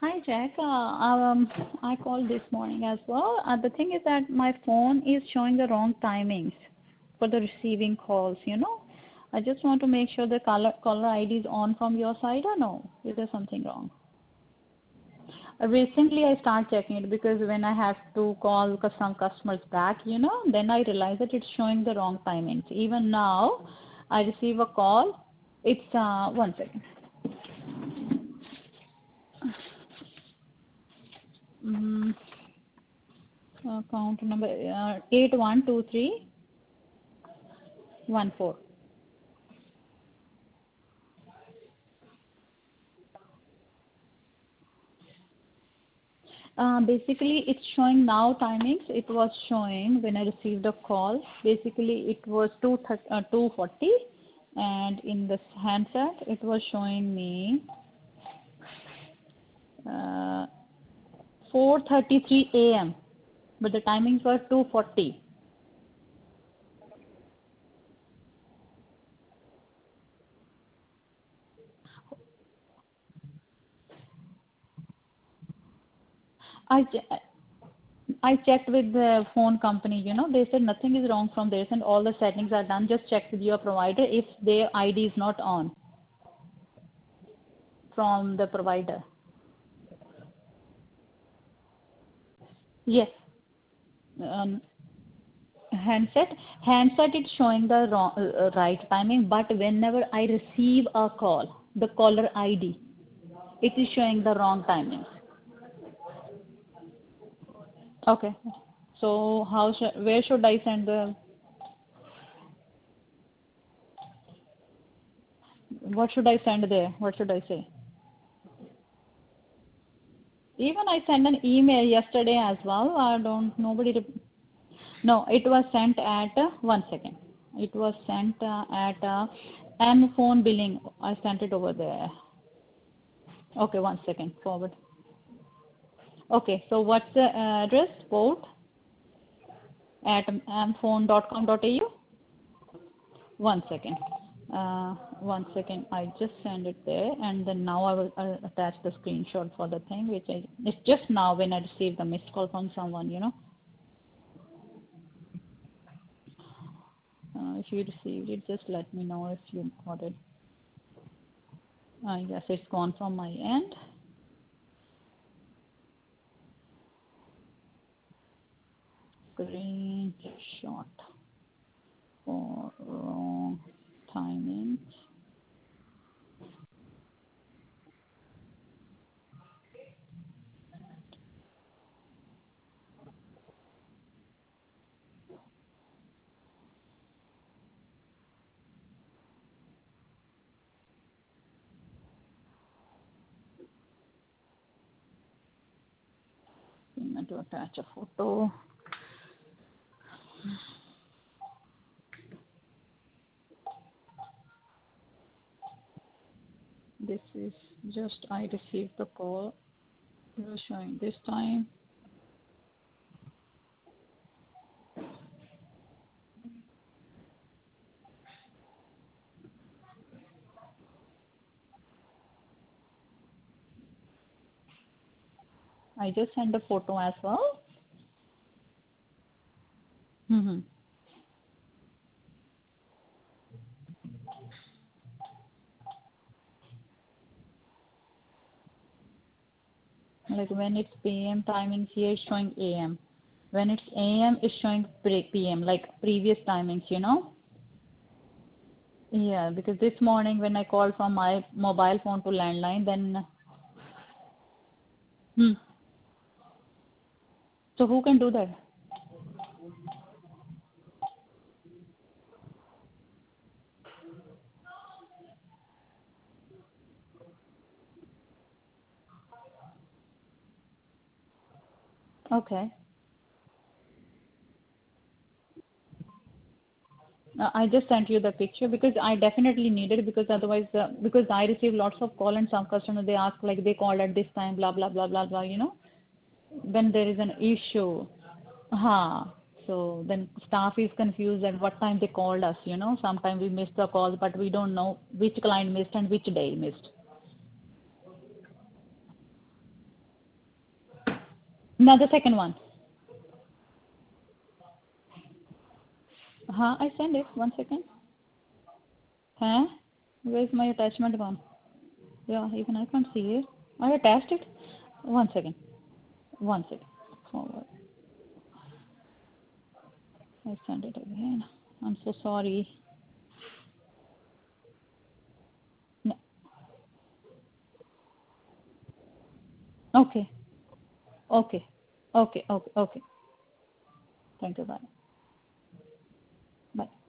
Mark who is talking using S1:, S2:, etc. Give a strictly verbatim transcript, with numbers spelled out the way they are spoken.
S1: Hi, Jack. Uh, um, I called this morning as well. Uh, the thing is that my phone is showing the wrong timings for the receiving calls, you know. I just want to make sure the caller, caller I D is on from your side or no? Is there something wrong? Uh, recently, I start checking it because when I have to call cus- some customers back, you know, then I realize that it's showing the wrong timings. Even now, I receive a call. It's, uh, one second. Mm, account number uh, eight one two three one four. Uh, basically, it's showing now timings. It was showing when I received a call. Basically, it was two uh, two forty, and in the handset, it was showing me uh, four thirty-three a m. But the timings were two forty. I che- I checked with the phone company. You know, they said nothing is wrong from this, and all the settings are done. Just check with your provider if their I D is not on from the provider. Yes. Um, handset handset it's showing the wrong, uh, uh, right timing, but whenever I receive a call, the caller I D, it is showing the wrong timings. Okay, so how sh- where should I send the, what should I send there, what should I say? Even I sent an email yesterday as well. I don't, nobody rep- no, it was sent at uh, one second, it was sent uh, at uh, M phone billing. I sent it over there. Okay, one second, forward. Okay, so what's the uh, address? Port at m phone dot com dot a u. One second. Uh, one second. I just send it there, and then now I will uh, attach the screenshot for the thing, which I, it's just now when I received the missed call from someone, you know. Uh, if you received it, just let me know if you got it. Uh, yes, it's gone from my end. Screenshot for wrong timing. I'm going to attach a photo. This is just I received the call. It was showing this time. I just sent a photo as well. Mm-hmm. Like when it's P M timings here, it's showing A M. When it's A M, it's showing pre- P M, like previous timings, you know? Yeah, because this morning when I called from my mobile phone to landline, then, hmm. So who can do that? Okay. Uh, I just sent you the picture because I definitely need it, because otherwise, uh, because I receive lots of call and some customers, they ask like they called at this time, blah, blah, blah, blah, blah, you know? When there is an issue. Ha. So then staff is confused at what time they called us, you know. Sometimes we miss the calls, but we don't know which client missed and which day missed. No, the second one. Huh, I send it. One second. Huh? Where's my attachment gone? Yeah, even I can't see it. I attached it. One second. One second. Forward. I send it again. I'm so sorry. No. Okay. Okay. Okay. Okay. Okay. Thank you. Bye. Bye.